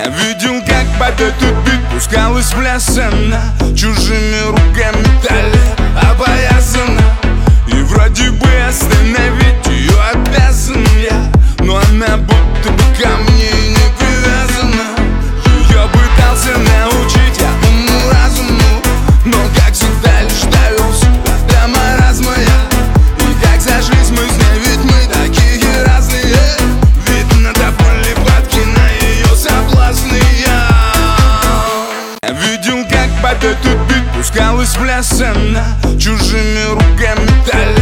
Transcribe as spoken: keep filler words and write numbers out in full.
Видел, как под этот бит пускалась в пляс она, чужими руками талия опоясана. И вроде бы остановить ее обязан я, но она будто бы ко мне не привязана. Ее пытался научить я уму-разуму, но как всегда лишь довелся до маразма я. И как сошлись мы с ней, ведь мы такие разные. Видно до боли падки на ее соблазны я. Видел, как под этот бит пускалась в пляс она, чужими руками талия